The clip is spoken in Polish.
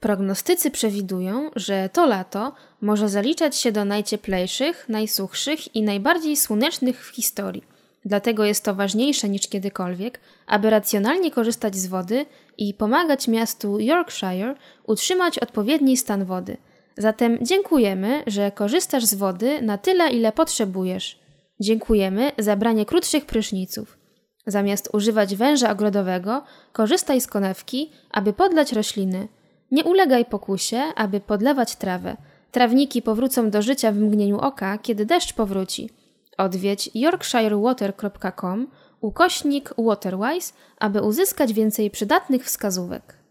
Prognostycy przewidują, że to lato może zaliczać się do najcieplejszych, najsuchszych i najbardziej słonecznych w historii. Dlatego jest to ważniejsze niż kiedykolwiek, aby racjonalnie korzystać z wody i pomagać miastu Yorkshire utrzymać odpowiedni stan wody. Zatem dziękujemy, że korzystasz z wody na tyle, ile potrzebujesz. Dziękujemy za branie krótszych pryszniców. Zamiast używać węża ogrodowego, korzystaj z konewki, aby podlać rośliny. Nie ulegaj pokusie, aby podlewać trawę. Trawniki powrócą do życia w mgnieniu oka, kiedy deszcz powróci. Odwiedź yorkshirewater.com/Waterwise, aby uzyskać więcej przydatnych wskazówek.